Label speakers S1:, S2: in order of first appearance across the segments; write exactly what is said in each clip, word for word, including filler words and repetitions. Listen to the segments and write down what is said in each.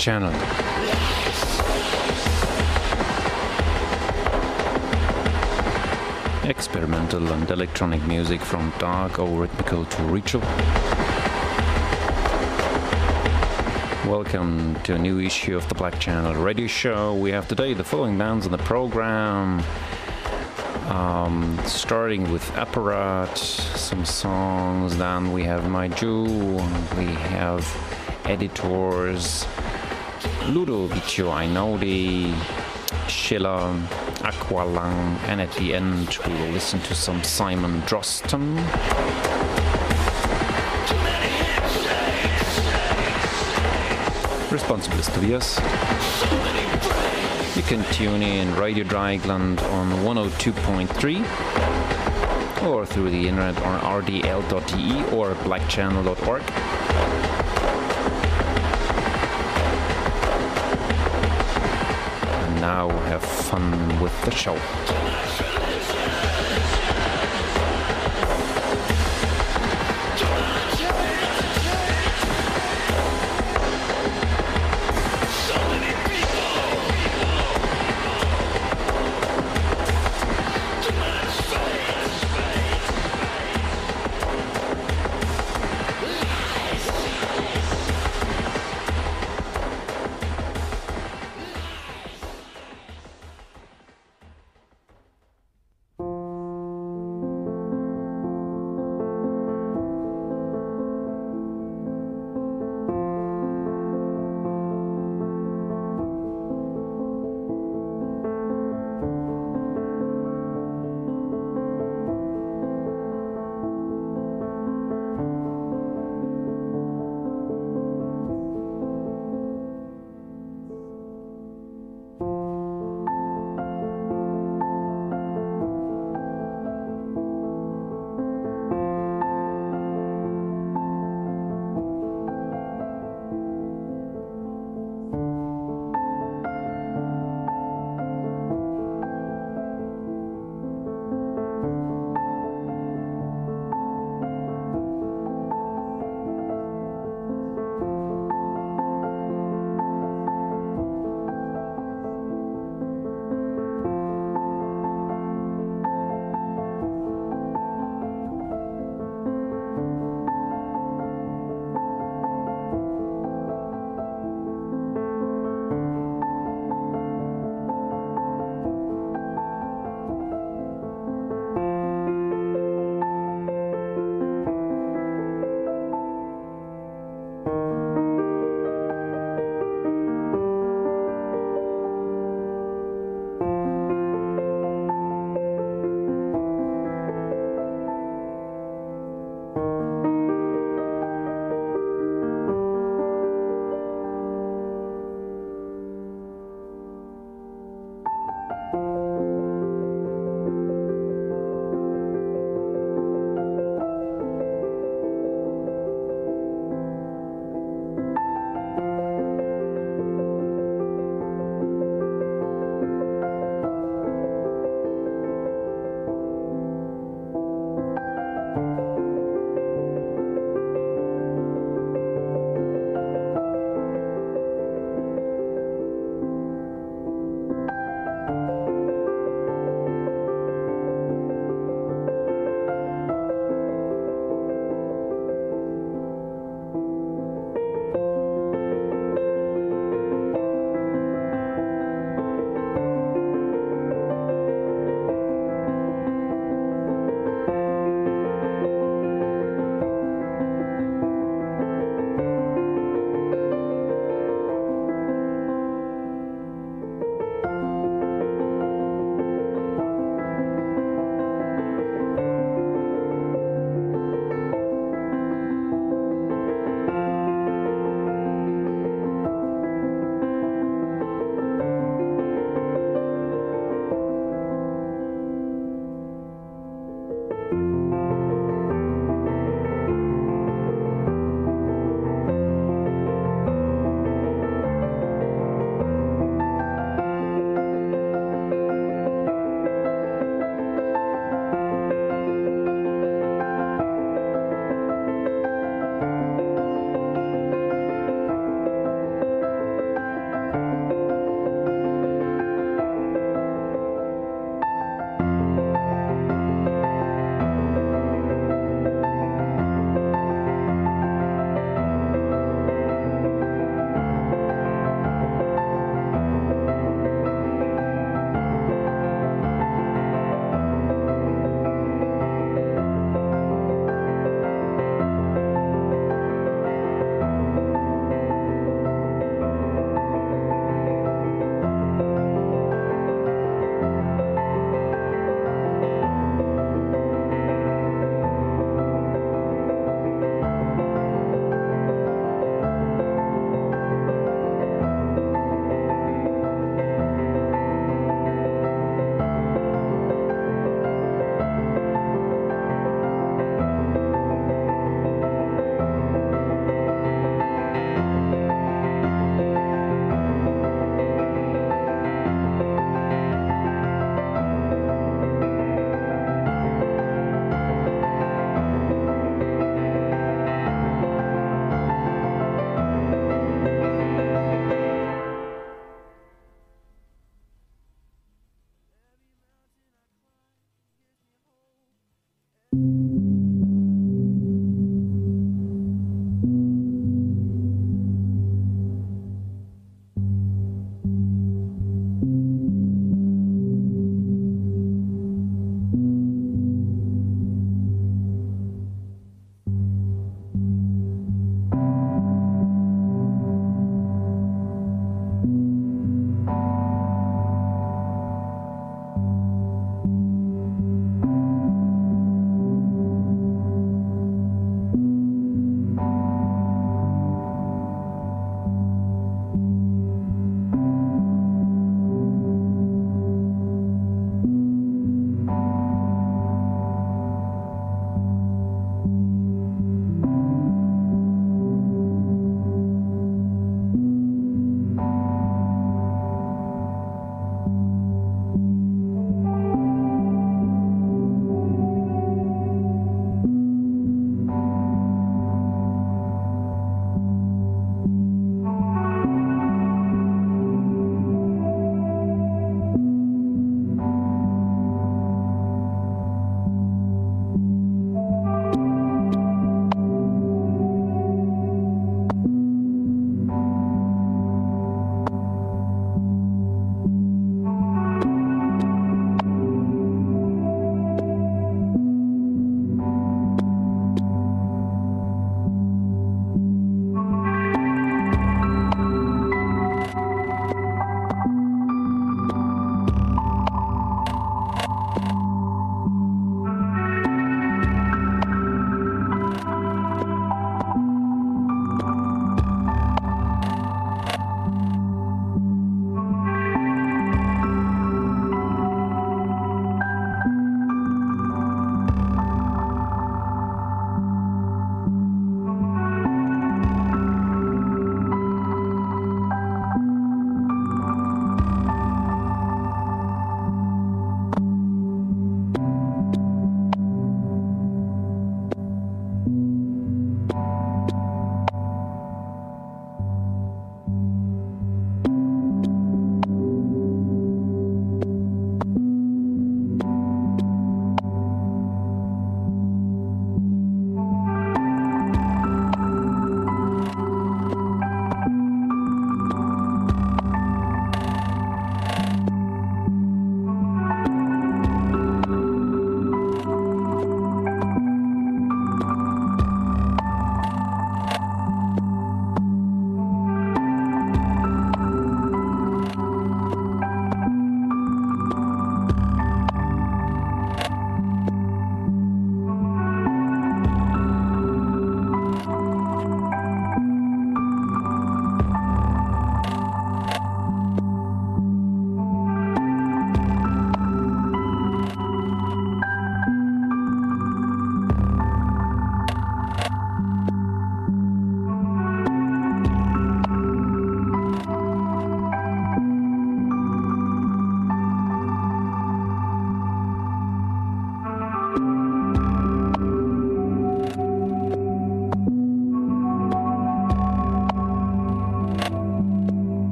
S1: Channel. Experimental and electronic music from dark or rhythmical to ritual. Welcome to a new issue of the Black Channel radio show. We have today the following bands on the program. Um, starting with Apparat, some songs, then we have Maiju, we have Editors, Ludovico Einaudi, Schiller, Aqualung, and at the end we will listen to some Simon Drosten. Responsible is Tobias. You can tune in Radio Dreigland on one oh two point three or through the internet on r d l dot d e or black channel dot org. And now have fun with the show.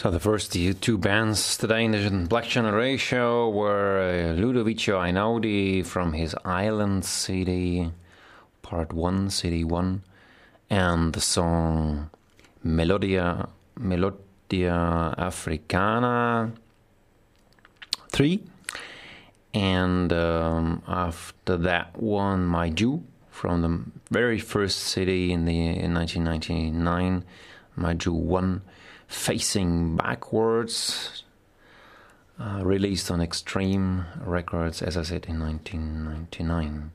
S1: So the first two bands today in the Black Channel Radio were uh, Ludovico Einaudi from his Island C D, Part one, C D one, and the song Melodia, Melodia Africana three. And um, after that one, My Jew, from the very first C D in, the, in nineteen ninety-nine, My Jew one. Facing Backwards, uh, released on Extreme Records, as I said, in nineteen ninety-nine.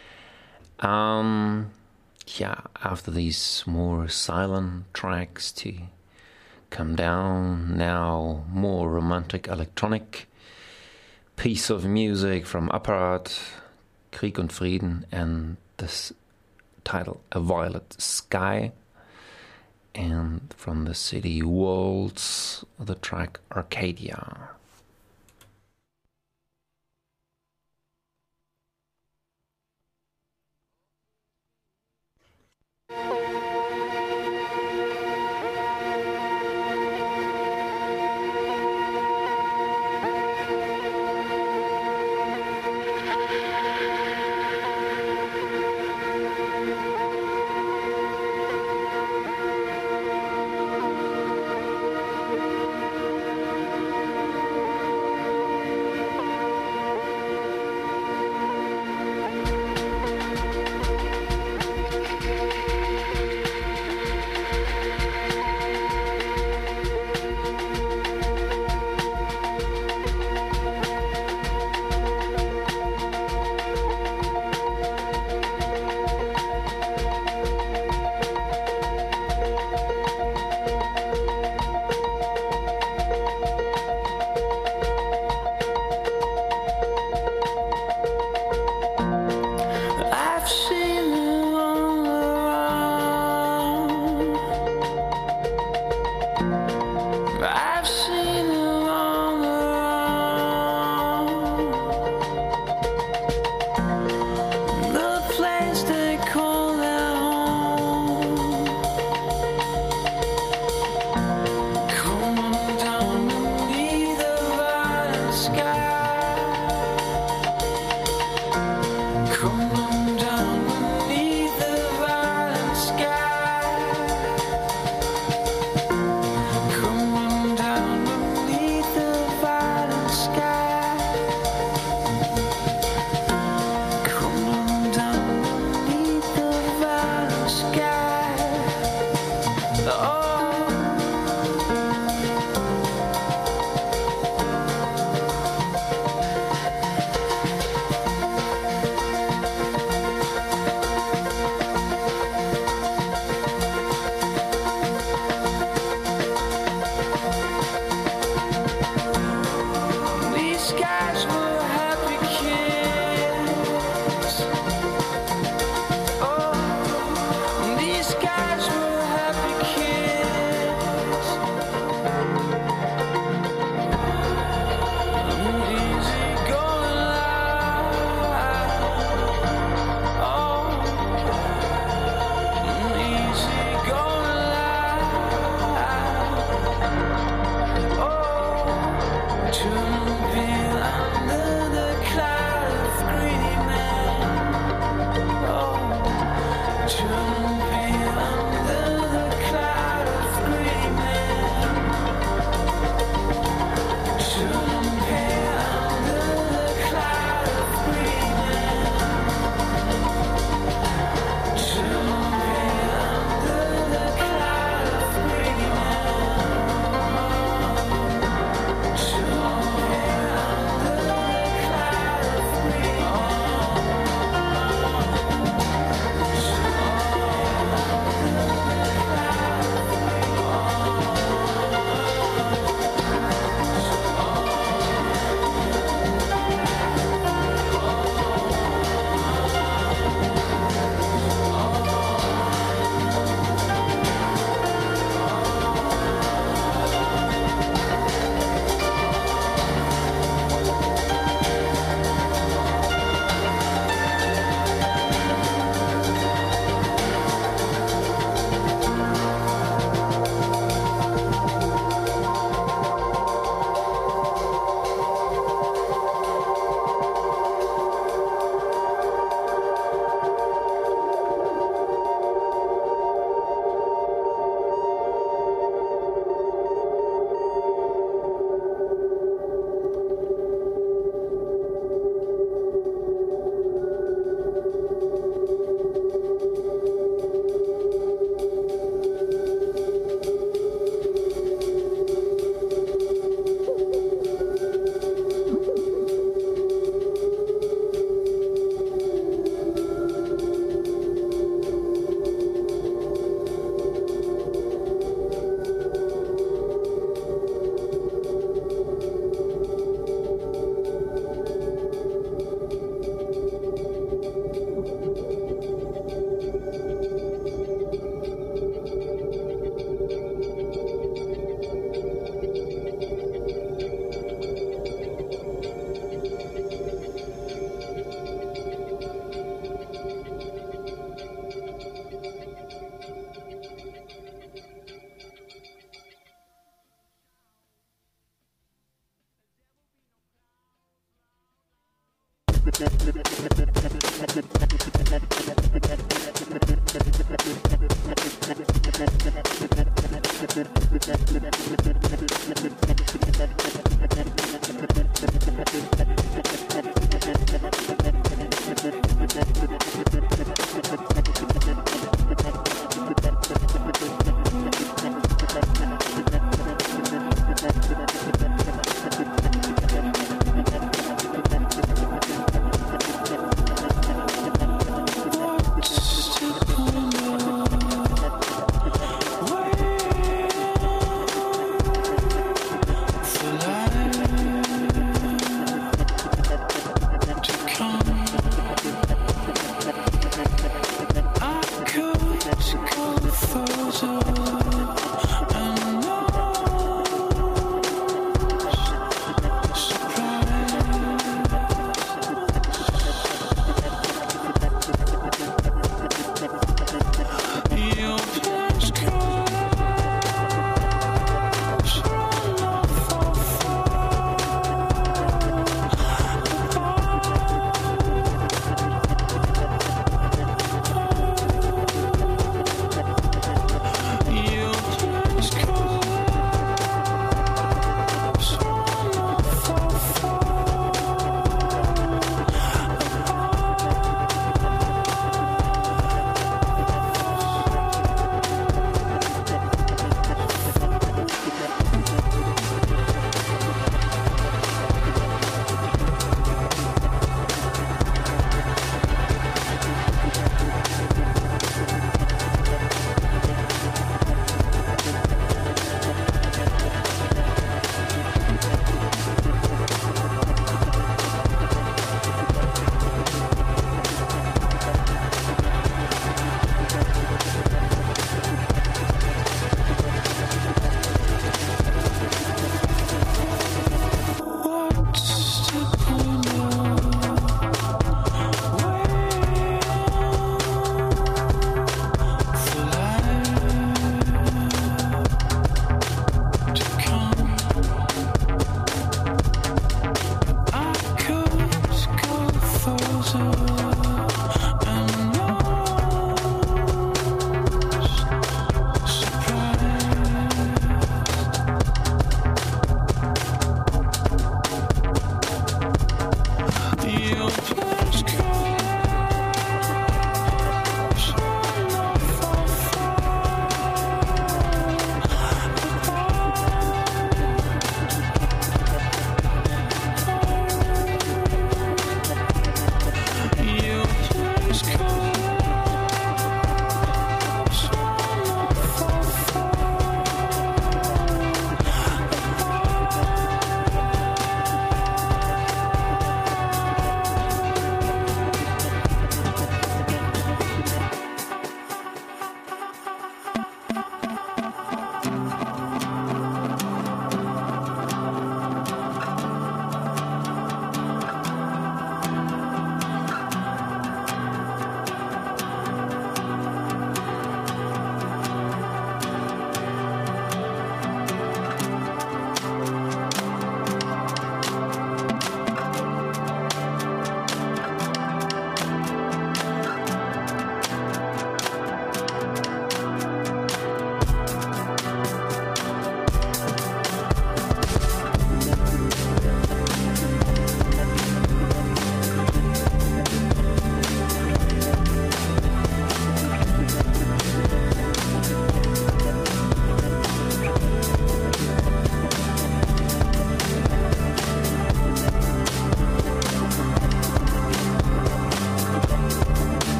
S1: Um, yeah, after these more silent tracks to come down, now more romantic electronic piece of music from Apparat, Krieg und Frieden, and the title A Violet Sky. And from the city Waltz, the track Arcadia.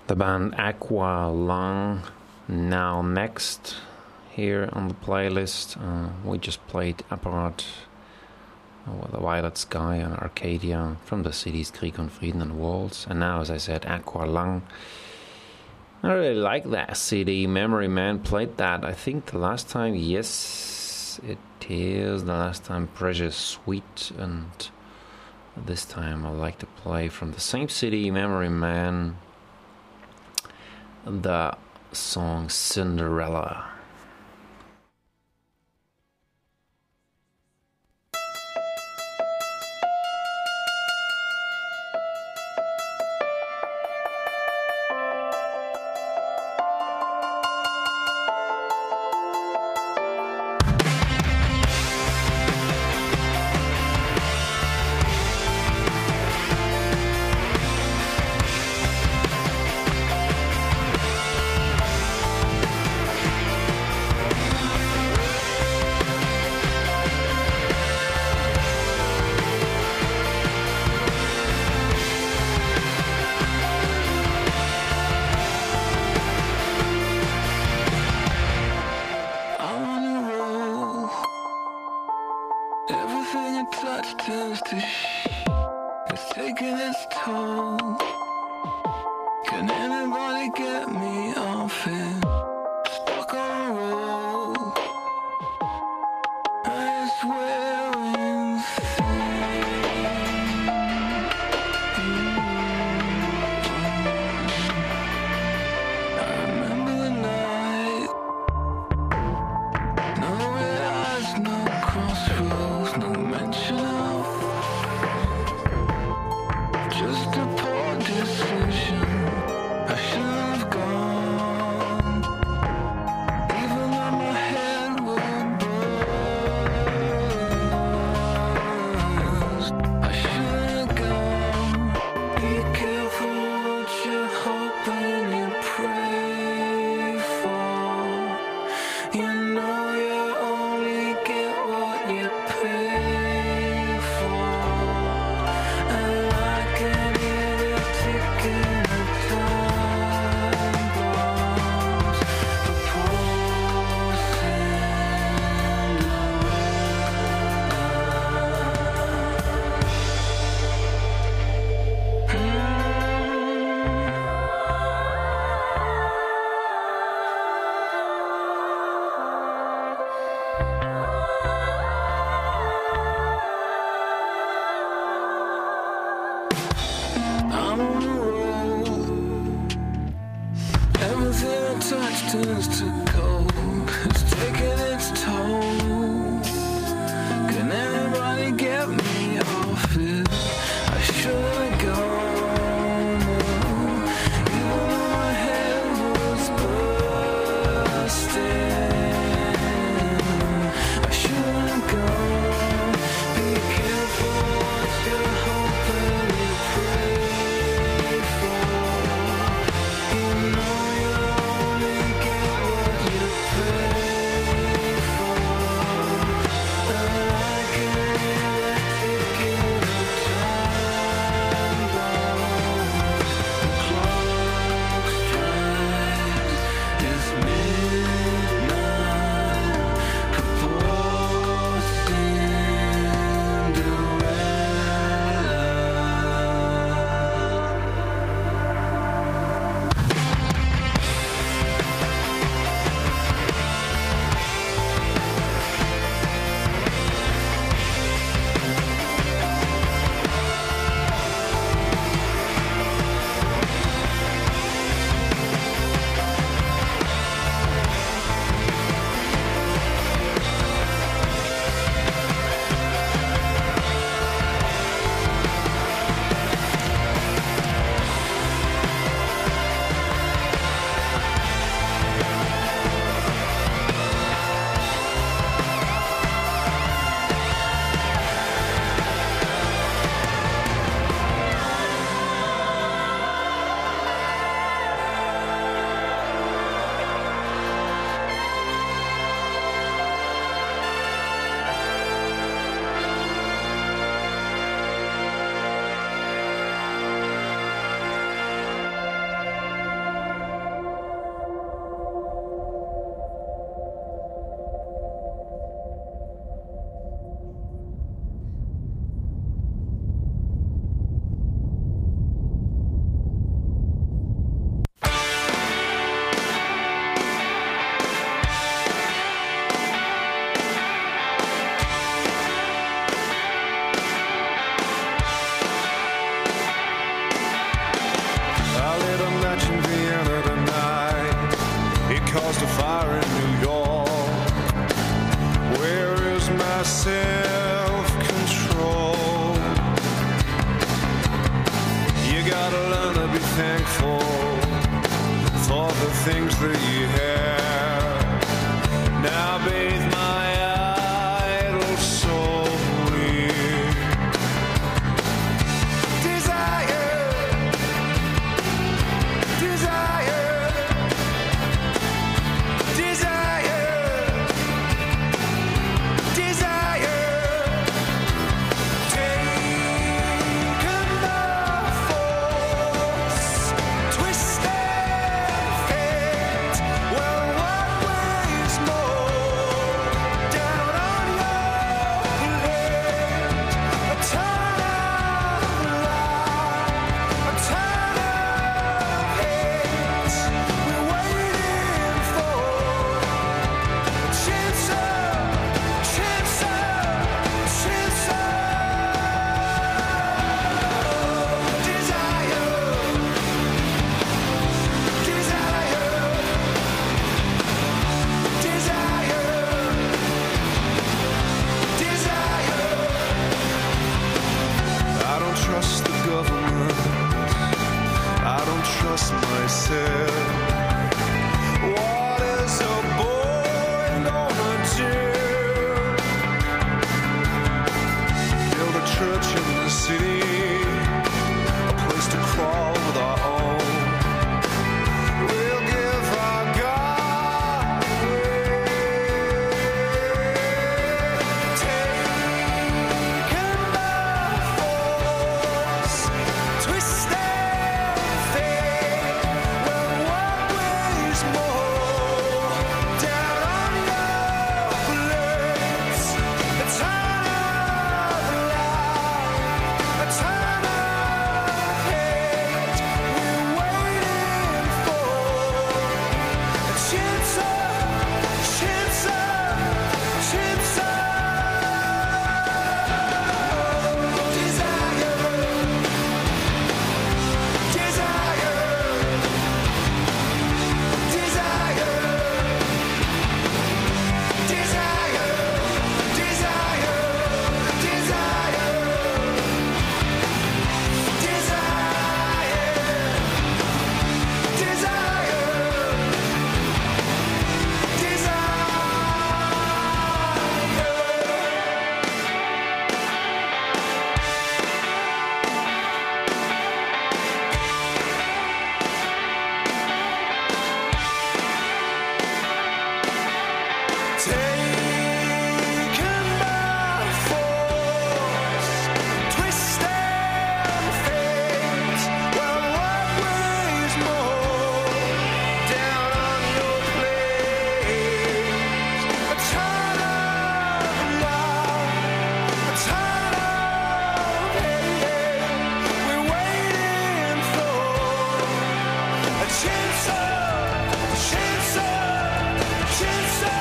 S1: The band Aqua Lung, now next here on the playlist. Uh, we just played Apparat, uh, The Violet Sky and Arcadia from the C Ds Krieg und Frieden and Waltz. And now, as I said, Aqua Lung. I really like that C D. Memory Man played that, I think, the last time. Yes, it is the last time. Precious Sweet. And this time I like to play from the same C D, Memory Man, the song Cinderella.
S2: What lost a fire in New York. Where is my self-control? You gotta learn to be thankful for the things that you have. Now bathe my idle soul in desire, desire, desire, desire. Taken by force, twisted fate. Well, what weighs more down on your plate? A ton of love, a ton of hate. We're waiting for a chance of, chance of, chance of desire, desire, desire, desire. I don't trust the government. I don't trust myself. What is a boy gonna do? Build a church in the city, a place to crawl with our own. We'll give our God away. Taken by force, twisted fate. Well, what weighs more down on your plates? A ton of love, a ton of hate. We're waiting for a chance of, chance of, chance of desire, desire, desire, desire, desire, desire, taken by force, twisted fate. Well, what weighs more down on your plate? A ton of love, a ton of hate. We're waiting for a chance of, chance of, chance of.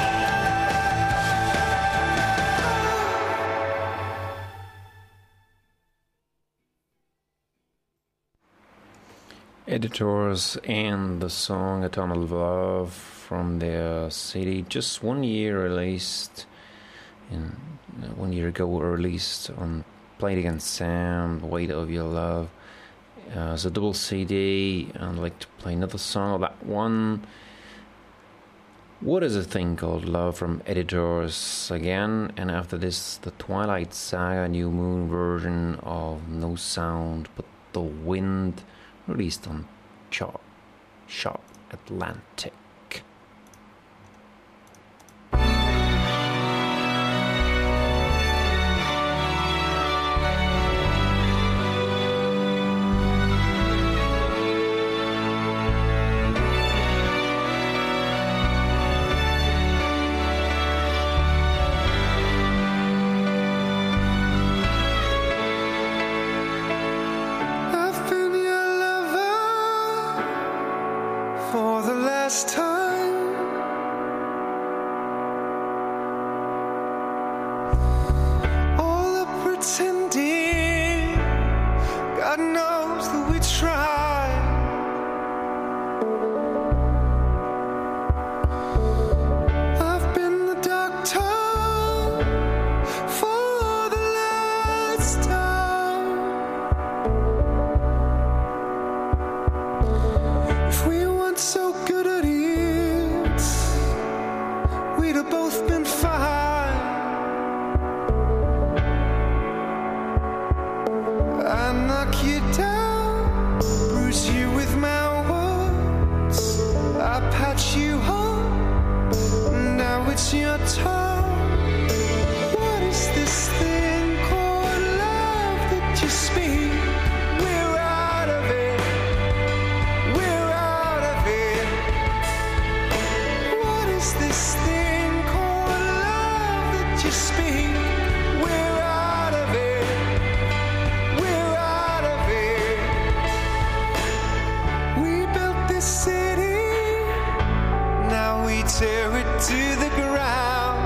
S1: Editors and the song A Ton of Love from their C D, just one year released, in uh, one year ago released on Played Against Sound, Weight of Your Love. Uh, it's a double C D, and I'd like to play another song of that one. What is a Thing Called Love from Editors again, and after this, the Twilight Saga New Moon version of No Sound But the Wind, released on Chart Shot Atlantic.
S2: I've been your lover for the last time. it's your turn. What is this thing called love that you speak? We're out of it. We're out of it. What is this thing called love that you speak? We're out of it. We're out of it. We built this city. Now we tear it to the ground.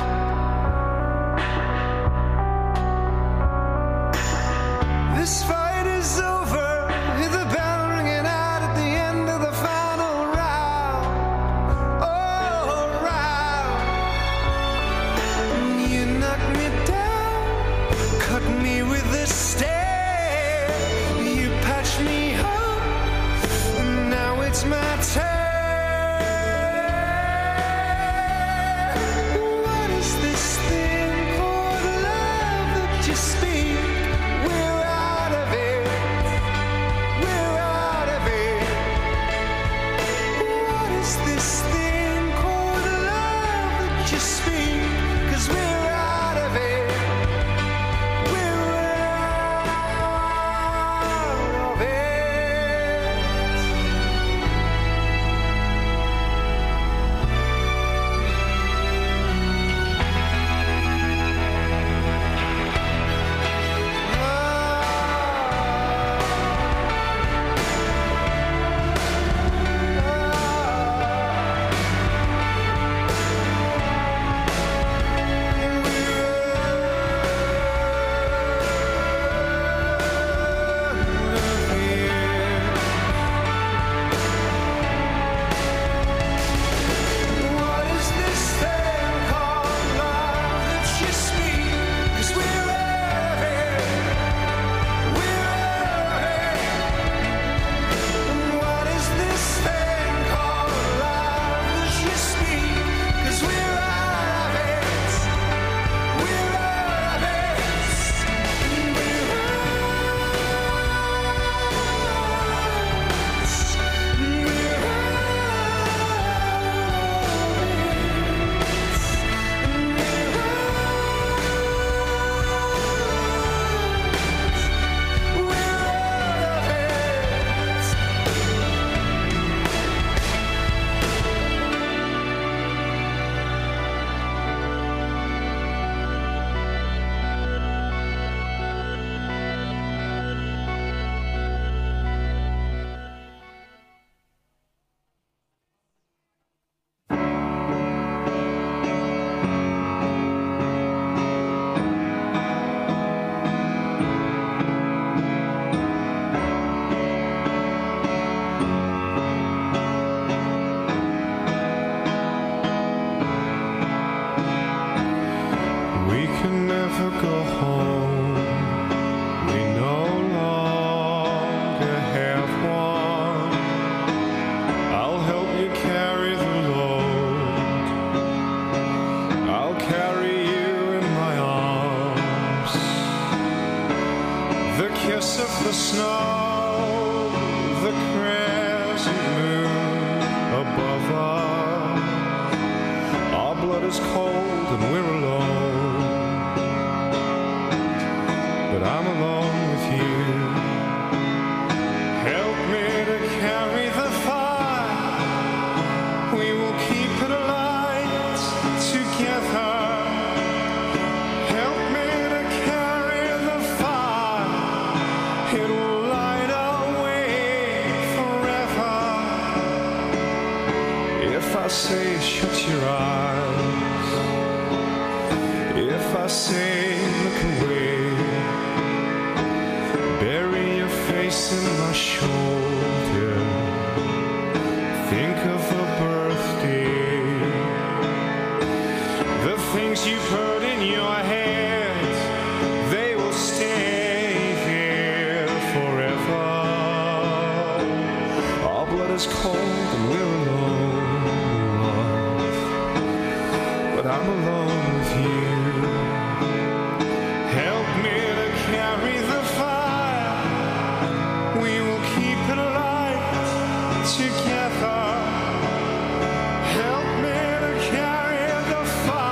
S2: This fight is over, with the bell ringing out at the end of the final round. Oh, round. You knocked me down, cut me with a stare. You patched me up, and now it's my turn. What is this thing called love that you speak? We're out of it. We're out of it. What is this thing called love that you speak? 'Cause we're out of it. We're out of it. What is this thing called love that you speak? 'Cause we're out of it. We're out of it. What is this thing called love that you speak? 'Cause we're out of it. We're out of it. We're We can never go home. We no longer have one. I'll help you carry the load. I'll carry you in my arms. The kiss of the snow, the crescent moon above us. Our blood is cold and we're alone. But I'm alone with you. Help me to carry the fire. We will keep it alight together. Help me to carry the fire. It will light our way forever. If I say shut your eyes, if I say look away, bury your face in my shoulder, think of a birthday, the things you put in your head, they will stay there forever. Our blood is cold and we're alone, but I'm alone with you. Help me to carry the fire. We will keep it alight together. Help me to carry the fire.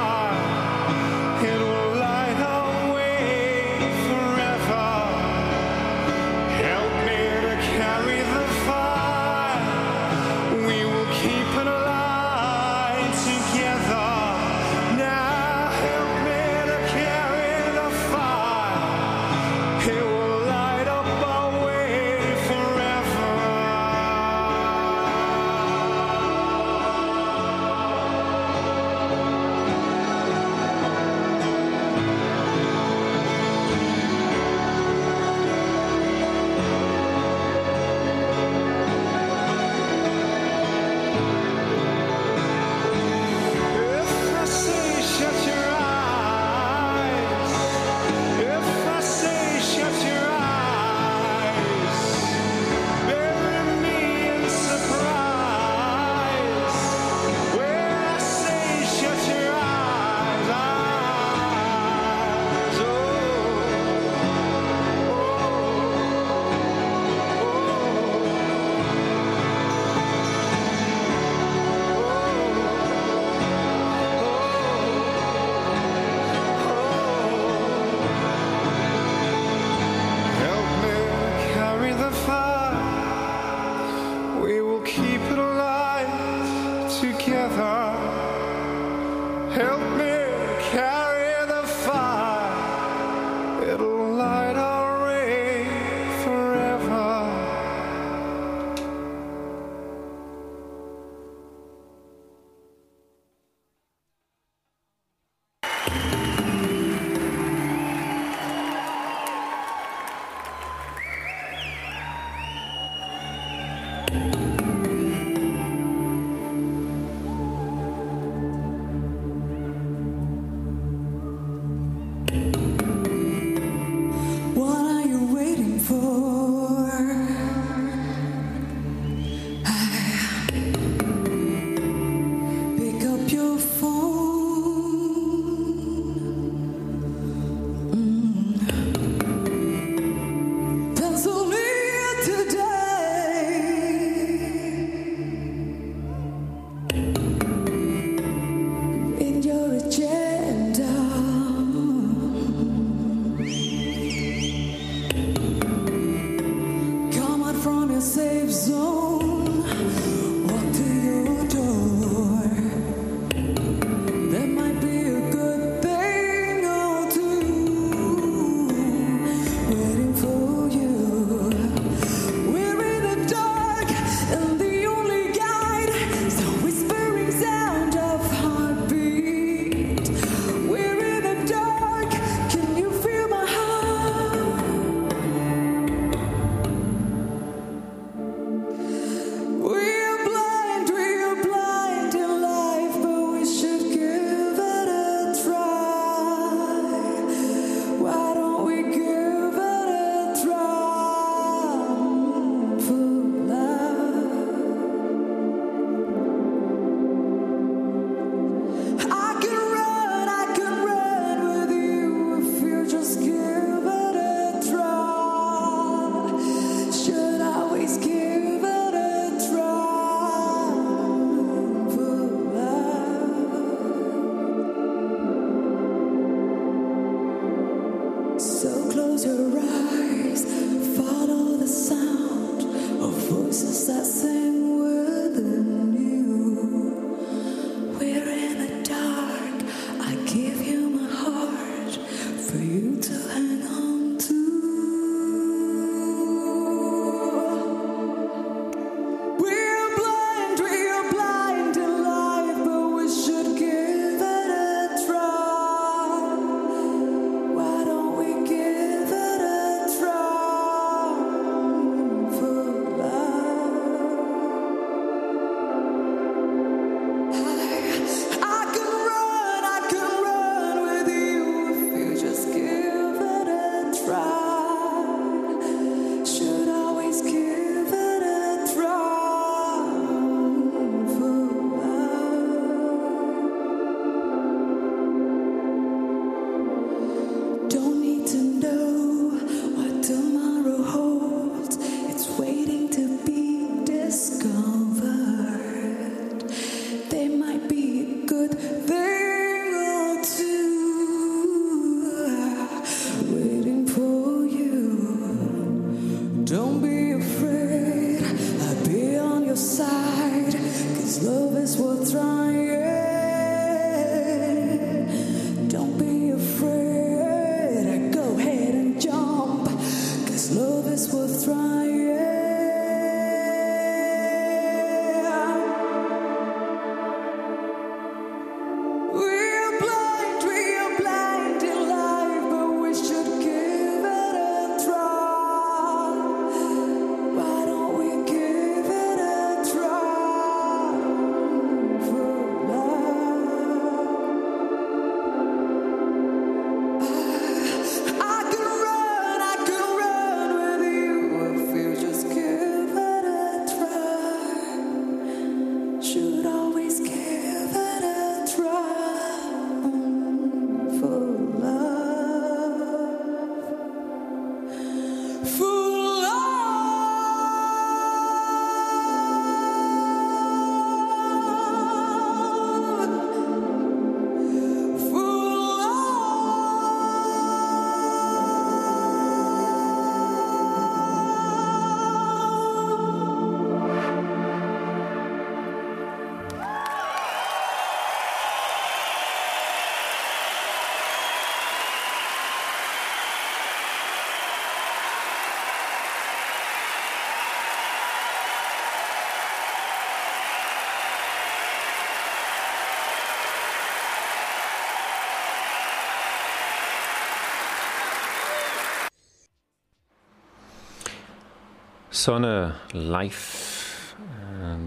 S1: Sonne live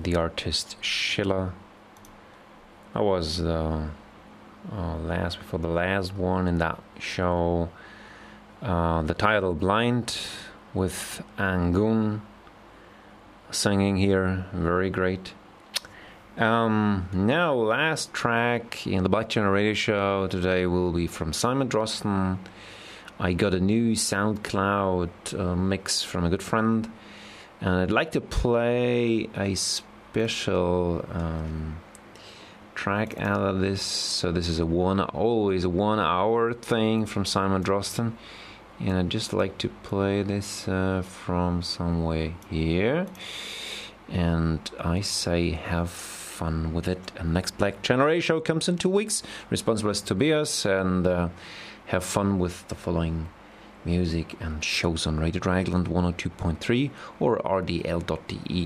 S1: the artist Sheila. I was uh, uh, last before the last one in that show. Uh, the title Blind with Angun singing here, very great. Um, now, last track in the Black Channel Radio Show today will be from Simon Drosten. I got a new SoundCloud uh, mix from a good friend, and I'd like to play a special um, track out of this. So this is a one, always a one-hour thing from Simon Drosten. And I'd just like to play this uh, from somewhere here. And I say have fun with it. And next Black Channel Radio Show comes in two weeks. Responsible is Tobias. And uh, have fun with the following music and shows on Radio Dragland one oh two point three or r d l dot d e.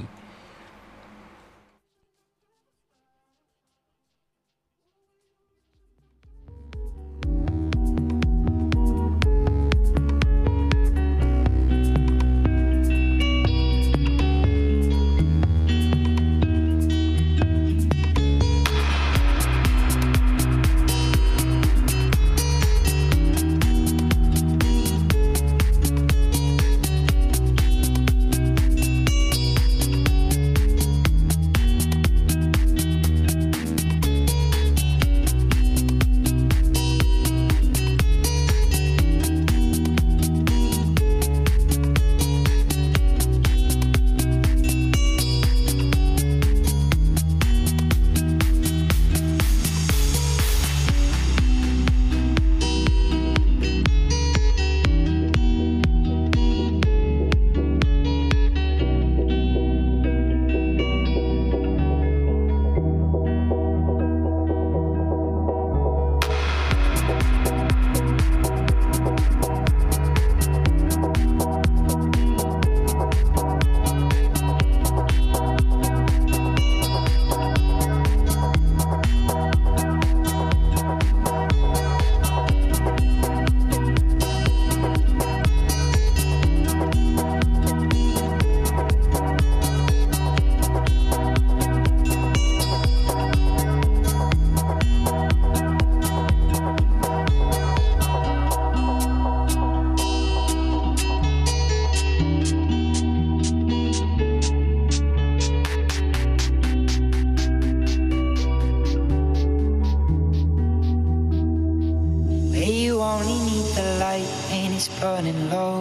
S3: burning low.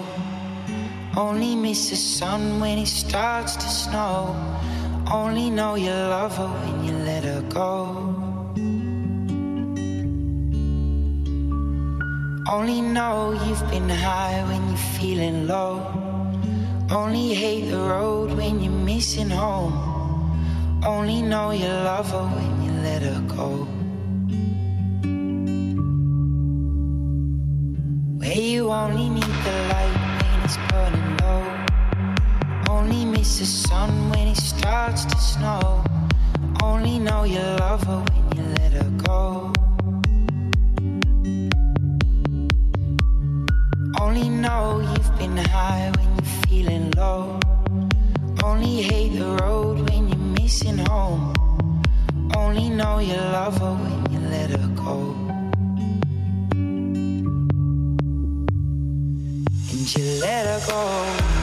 S3: Only miss the sun when it starts to snow. Only know you love her when you let her go. Only know you've been high when you're feeling low. Only hate the road when you're missing home. Only know you love her when you let her go. Where you only need the light when it's burning low. Only miss the sun when it starts to snow. Only know you love her when you let her go. Only know you've been high when you're feeling low. Only hate the road when you're missing home. Only know you love her when you let her go. And you let her go.